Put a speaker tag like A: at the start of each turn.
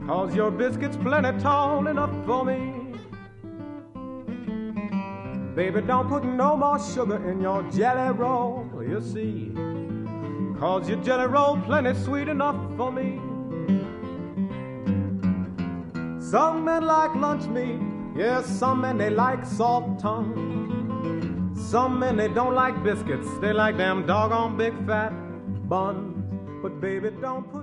A: 'cause your biscuit's plenty tall enough for me. Baby, don't put no more sugar in your jelly roll, you see, 'cause your jelly roll plenty sweet enough for me. Some men like lunch meat, yes, some men they like salt tongue. Some men they don't like biscuits, they like them doggone big fat buns. But baby, don't put